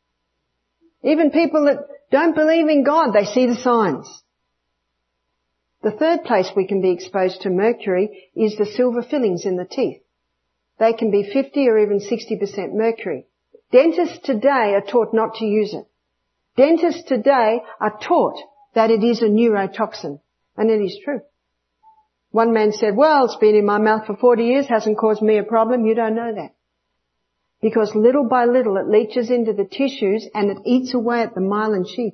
Even people that don't believe in God, they see the signs. The third place we can be exposed to mercury is the silver fillings in the teeth. They can be 50 or even 60% mercury. Dentists today are taught not to use it. Dentists today are taught that it is a neurotoxin. And it is true. One man said, well, it's been in my mouth for 40 years, hasn't caused me a problem. You don't know that. Because little by little it leaches into the tissues and it eats away at the myelin sheath.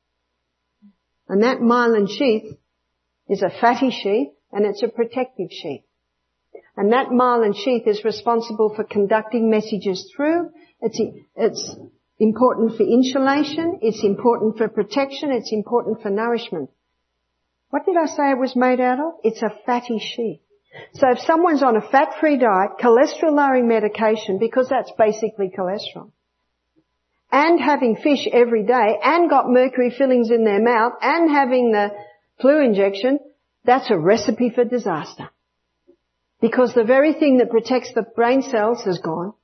And that myelin sheath is a fatty sheath and it's a protective sheath. And that myelin sheath is responsible for conducting messages through. It's important for insulation. It's important for protection. It's important for nourishment. What did I say it was made out of? It's a fatty sheath. So if someone's on a fat-free diet, cholesterol-lowering medication, because that's basically cholesterol, and having fish every day, and got mercury fillings in their mouth, and having the flu injection, that's a recipe for disaster. Because the very thing that protects the brain cells has gone,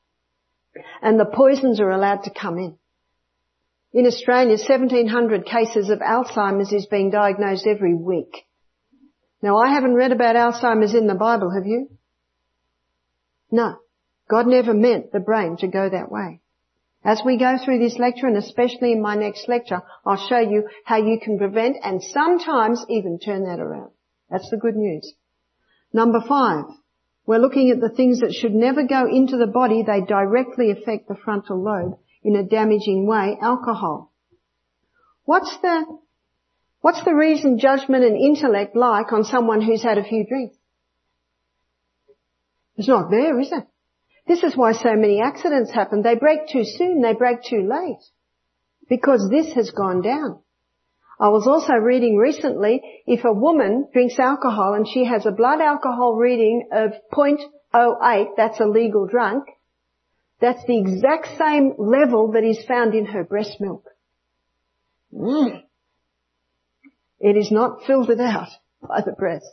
and the poisons are allowed to come in. In Australia, 1,700 cases of Alzheimer's is being diagnosed every week. Now, I haven't read about Alzheimer's in the Bible, have you? No. God never meant the brain to go that way. As we go through this lecture, and especially in my next lecture, I'll show you how you can prevent and sometimes even turn that around. That's the good news. Number 5. We're looking at the things that should never go into the body. They directly affect the frontal lobe in a damaging way. Alcohol. What's the reason judgment and intellect like on someone who's had a few drinks? It's not there, is it? This is why so many accidents happen. They break too soon, they break too late. Because this has gone down. I was also reading recently, if a woman drinks alcohol and she has a blood alcohol reading of 0.08, that's a legal drunk, that's the exact same level that is found in her breast milk. It is not filtered out by the breast.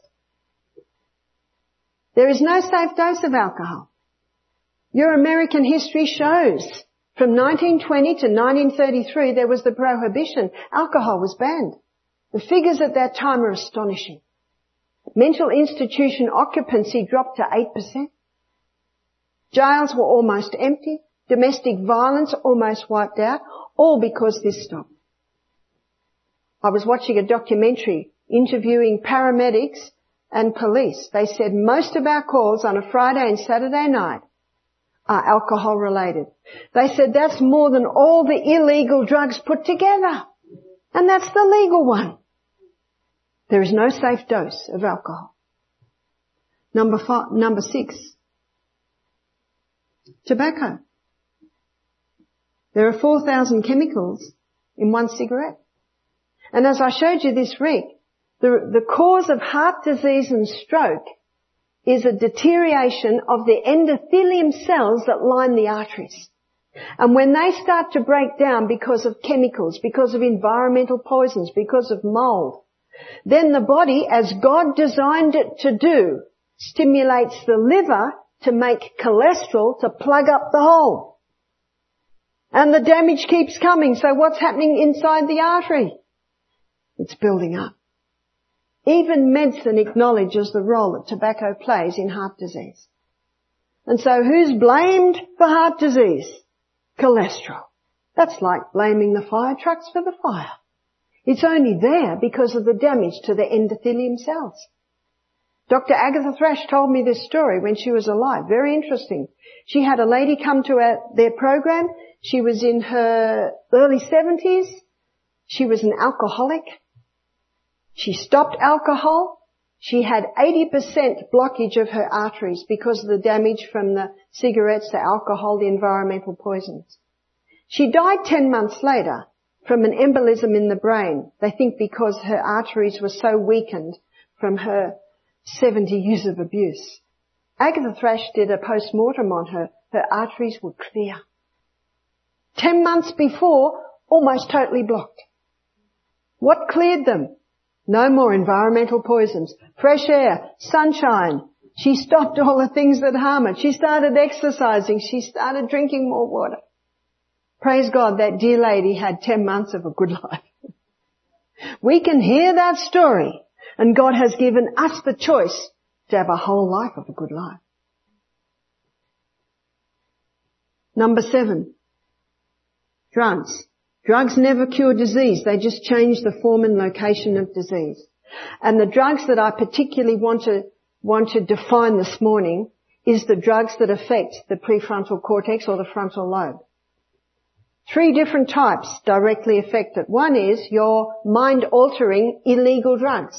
There is no safe dose of alcohol. Your American history shows from 1920 to 1933 there was the prohibition. Alcohol was banned. The figures at that time are astonishing. Mental institution occupancy dropped to 8%. Jails were almost empty. Domestic violence almost wiped out, all because this stopped. I was watching a documentary interviewing paramedics and police. They said most of our calls on a Friday and Saturday night are alcohol related. They said that's more than all the illegal drugs put together. And that's the legal one. There is no safe dose of alcohol. Number 6. Tobacco. There are 4,000 chemicals in one cigarette. And as I showed you this week, the cause of heart disease and stroke is a deterioration of the endothelium cells that line the arteries. And when they start to break down because of chemicals, because of environmental poisons, because of mold, then the body, as God designed it to do, stimulates the liver to make cholesterol to plug up the hole. And the damage keeps coming. So what's happening inside the artery? It's building up. Even medicine acknowledges the role that tobacco plays in heart disease. And so who's blamed for heart disease? Cholesterol. That's like blaming the fire trucks for the fire. It's only there because of the damage to the endothelium cells. Dr. Agatha Thrash told me this story when she was alive. Very interesting. She had a lady come to their program. She was in her early 70s. She was an alcoholic. She stopped alcohol. She had 80% blockage of her arteries because of the damage from the cigarettes, the alcohol, the environmental poisons. She died 10 months later from an embolism in the brain. They think because her arteries were so weakened from her 70 years of abuse. Agatha Thrash did a post-mortem on her. Her arteries were clear. 10 months before, almost totally blocked. What cleared them? No more environmental poisons. Fresh air, sunshine. She stopped all the things that harm her. She started exercising. She started drinking more water. Praise God, that dear lady had 10 months of a good life. We can hear that story, and God has given us the choice to have a whole life of a good life. Number 7, drugs. Drugs never cure disease. They just change the form and location of disease. And the drugs that I particularly want to define this morning is the drugs that affect the prefrontal cortex or the frontal lobe. 3 different types directly affect it. One is your mind-altering illegal drugs.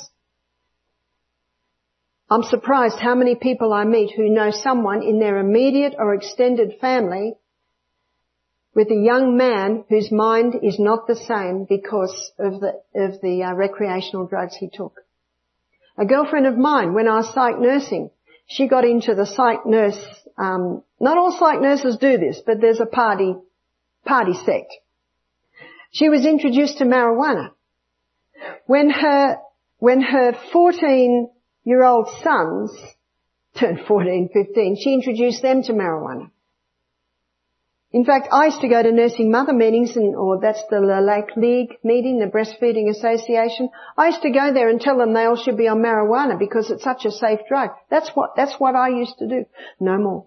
I'm surprised how many people I meet who know someone in their immediate or extended family with a young man whose mind is not the same because of the recreational drugs he took. A girlfriend of mine, when I was psych nursing, she got into the psych nurse, not all psych nurses do this, but there's a party sect. She was introduced to marijuana. When her 14-year-old sons turned 14, 15, she introduced them to marijuana. In fact, I used to go to nursing mother meetings, or that's the LAC League meeting, the Breastfeeding Association. I used to go there and tell them they all should be on marijuana because it's such a safe drug. That's what I used to do. No more.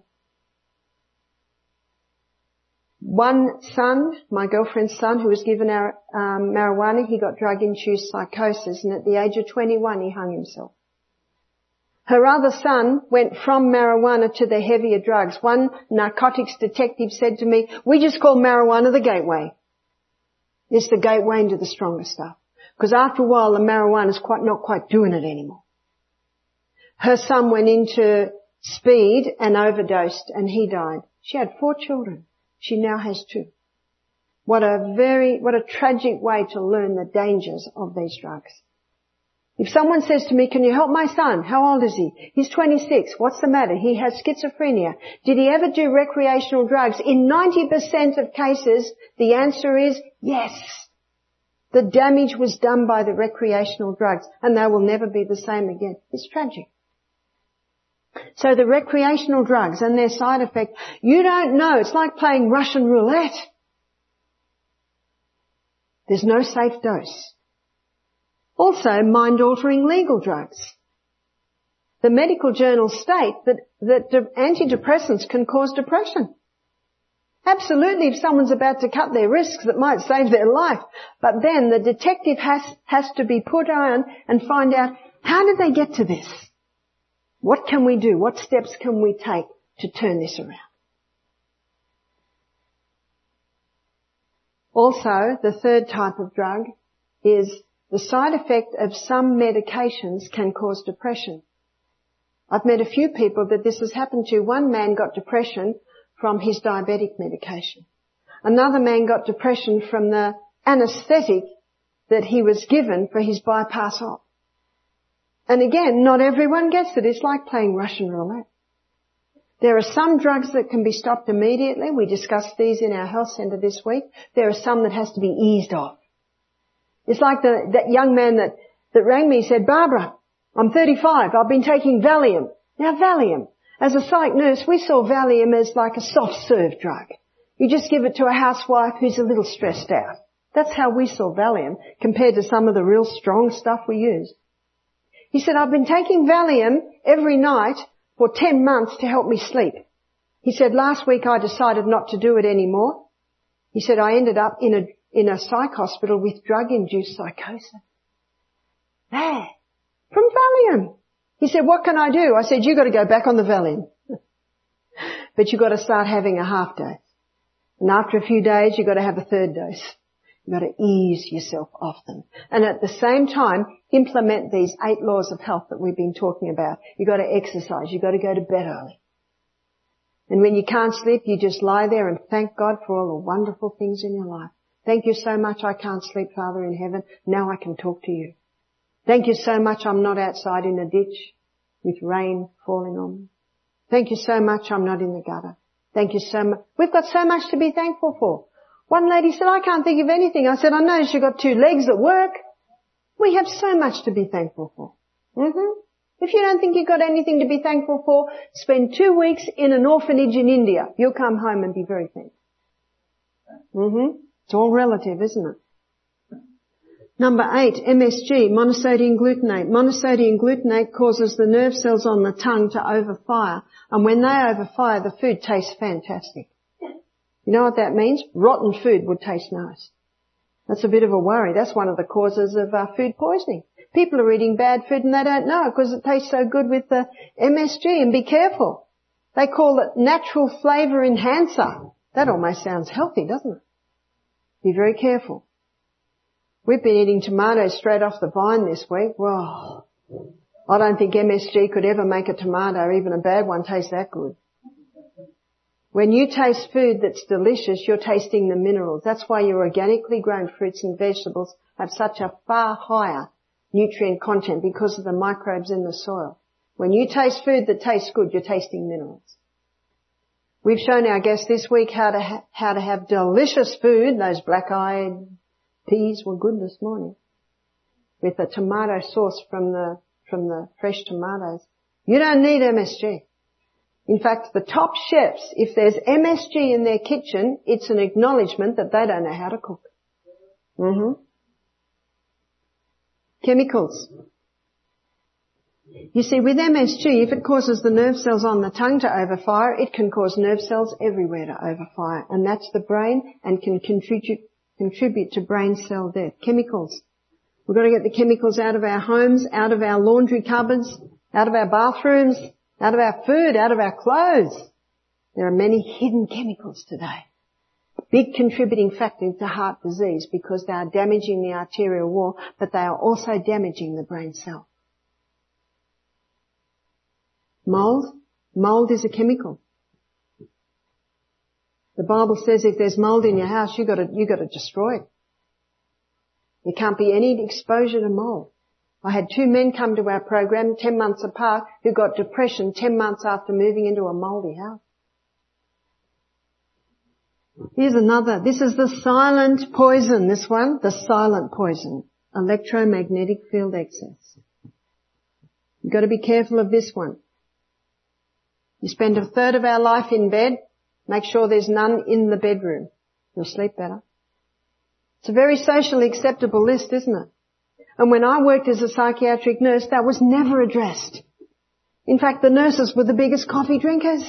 One son, my girlfriend's son, who was given marijuana, he got drug-induced psychosis, and at the age of 21 he hung himself. Her other son went from marijuana to the heavier drugs. One narcotics detective said to me, "We just call marijuana the gateway." It's the gateway into the stronger stuff. Because after a while the marijuana's not quite doing it anymore. Her son went into speed and overdosed and he died. She had 4 children. She now has 2. What a tragic way to learn the dangers of these drugs. If someone says to me, "Can you help my son?" How old is he? He's 26. What's the matter? He has schizophrenia. Did he ever do recreational drugs? In 90% of cases, the answer is yes. The damage was done by the recreational drugs, and they will never be the same again. It's tragic. So the recreational drugs and their side effect, you don't know. It's like playing Russian roulette. There's no safe dose. Also, mind-altering legal drugs. The medical journals state that antidepressants can cause depression. Absolutely, if someone's about to cut their wrists, it might save their life. But then the detective has to be put on and find out, how did they get to this? What can we do? What steps can we take to turn this around? Also, the third type of drug is the side effect of some medications can cause depression. I've met a few people that this has happened to. One man got depression from his diabetic medication. Another man got depression from the anesthetic that he was given for his bypass op. And again, not everyone gets it. It's like playing Russian roulette. There are some drugs that can be stopped immediately. We discussed these in our health centre this week. There are some that has to be eased off. It's like that young man that rang me, said, "Barbara, I'm 35. I've been taking Valium." Now Valium, as a psych nurse, we saw Valium as like a soft serve drug. You just give it to a housewife who's a little stressed out. That's how we saw Valium compared to some of the real strong stuff we use. He said, "I've been taking Valium every night for 10 months to help me sleep." He said, "Last week I decided not to do it anymore." He said, "I ended up in a psych hospital with drug-induced psychosis." There. From Valium. He said, "What can I do?" I said, "You got to go back on the Valium." But you got to start having a half dose. And after a few days, you got to have a third dose. You got to ease yourself off them. And at the same time, implement these 8 laws of health that we've been talking about. You got to exercise. You got to go to bed early. And when you can't sleep, you just lie there and thank God for all the wonderful things in your life. Thank you so much I can't sleep, Father in heaven. Now I can talk to you. Thank you so much I'm not outside in a ditch with rain falling on me. Thank you so much I'm not in the gutter. Thank you so much. We've got so much to be thankful for. One lady said, I can't think of anything. I said, I know you've got 2 legs that work. We have so much to be thankful for. If you don't think you've got anything to be thankful for, spend 2 weeks in an orphanage in India. You'll come home and be very thankful. It's all relative, isn't it? Number 8, MSG, monosodium glutamate. Monosodium glutamate causes the nerve cells on the tongue to overfire. And when they overfire, the food tastes fantastic. You know what that means? Rotten food would taste nice. That's a bit of a worry. That's one of the causes of food poisoning. People are eating bad food and they don't know because it tastes so good with the MSG. And be careful. They call it natural flavour enhancer. That almost sounds healthy, doesn't it? Be very careful. We've been eating tomatoes straight off the vine this week. Well, I don't think MSG could ever make a tomato, even a bad one, taste that good. When you taste food that's delicious, you're tasting the minerals. That's why your organically grown fruits and vegetables have such a far higher nutrient content because of the microbes in the soil. When you taste food that tastes good, you're tasting minerals. We've shown our guests this week how to have delicious food. Those black-eyed peas were good this morning with the tomato sauce from the fresh tomatoes. You don't need MSG. In fact, the top chefs, if there's MSG in their kitchen, it's an acknowledgement that they don't know how to cook. Chemicals. You see, with MSG, if it causes the nerve cells on the tongue to overfire, it can cause nerve cells everywhere to overfire. And that's the brain and can contribute to brain cell death. Chemicals. We've got to get the chemicals out of our homes, out of our laundry cupboards, out of our bathrooms, out of our food, out of our clothes. There are many hidden chemicals today. Big contributing factor to heart disease because they are damaging the arterial wall, but they are also damaging the brain cell. Mold. Mold is a chemical. The Bible says if there's mold in your house, you got to destroy it. There can't be any exposure to mold. I had 2 men come to our program 10 months apart who got depression 10 months after moving into a moldy house. Here's another. This is the silent poison, this one. The silent poison. Electromagnetic field excess. You've got to be careful of this one. You spend a third of our life in bed. Make sure there's none in the bedroom. You'll sleep better. It's a very socially acceptable list, isn't it? And when I worked as a psychiatric nurse, that was never addressed. In fact, the nurses were the biggest coffee drinkers.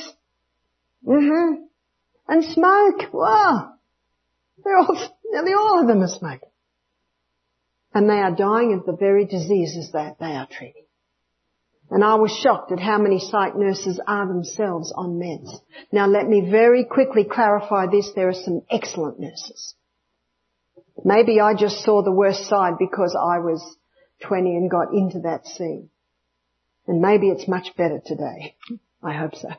And smoke. Wow. Nearly all of them are smoking. And they are dying of the very diseases that they are treating. And I was shocked at how many psych nurses are themselves on meds. Now let me very quickly clarify this. There are some excellent nurses. Maybe I just saw the worst side because I was 20 and got into that scene. And maybe it's much better today. I hope so.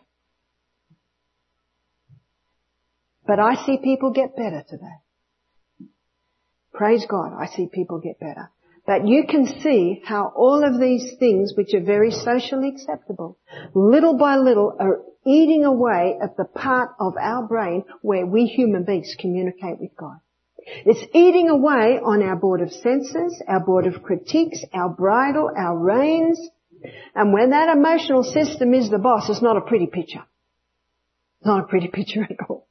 But I see people get better today. Praise God, I see people get better. But you can see how all of these things which are very socially acceptable, little by little are eating away at the part of our brain where we human beings communicate with God. It's eating away on our board of censors, our board of critiques, our bridle, our reins. And when that emotional system is the boss, it's not a pretty picture. It's not a pretty picture at all.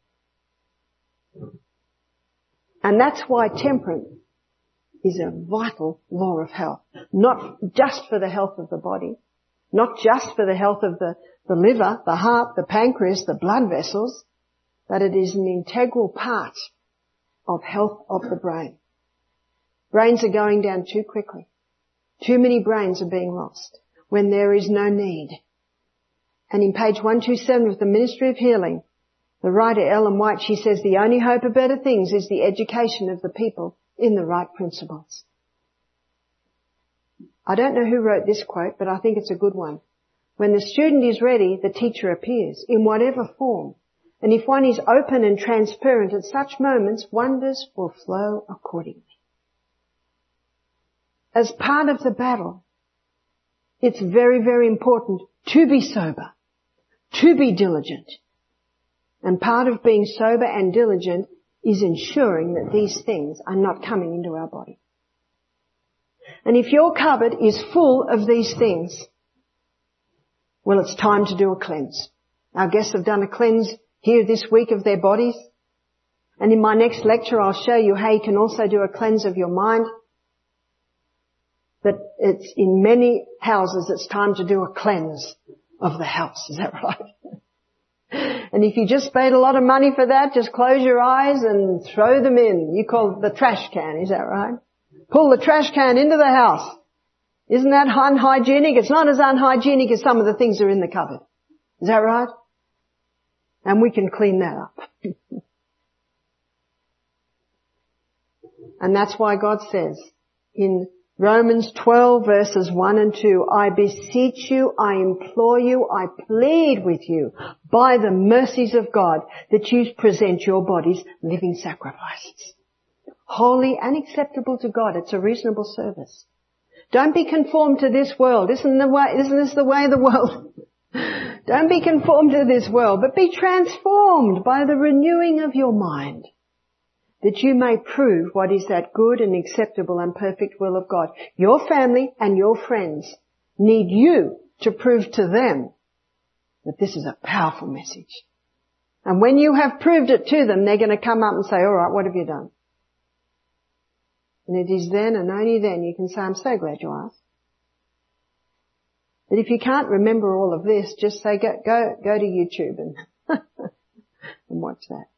And that's why temperance is a vital law of health. Not just for the health of the body, not just for the health of the liver, the heart, the pancreas, the blood vessels, but it is an integral part of health of the brain. Brains are going down too quickly. Too many brains are being lost when there is no need. And in page 127 of the Ministry of Healing, the writer Ellen White, she says the only hope of better things is the education of the people in the right principles. I don't know who wrote this quote, but I think it's a good one. When the student is ready, the teacher appears in whatever form. And if one is open and transparent at such moments, wonders will flow accordingly. As part of the battle, it's very, very important to be sober, to be diligent. And part of being sober and diligent is ensuring that these things are not coming into our body. And if your cupboard is full of these things, well, it's time to do a cleanse. Our guests have done a cleanse here this week of their bodies. And in my next lecture, I'll show you how you can also do a cleanse of your mind. But it's in many houses, it's time to do a cleanse of the house. Is that right? And if you just paid a lot of money for that, just close your eyes and throw them in. You call it the trash can, is that right? Pull the trash can into the house. Isn't that unhygienic? It's not as unhygienic as some of the things that are in the cupboard. Is that right? And we can clean that up. And that's why God says in Romans 12 verses 1 and 2, I beseech you, I implore you, I plead with you by the mercies of God that you present your bodies living sacrifices, holy and acceptable to God. It's a reasonable service. Don't be conformed to this world. Isn't this the way of the world? Don't be conformed to this world, but be transformed by the renewing of your mind, that you may prove what is that good and acceptable and perfect will of God. Your family and your friends need you to prove to them that this is a powerful message. And when you have proved it to them, they're going to come up and say, all right, what have you done? And it is then and only then you can say, I'm so glad you asked. But if you can't remember all of this, just say, go to YouTube and watch that.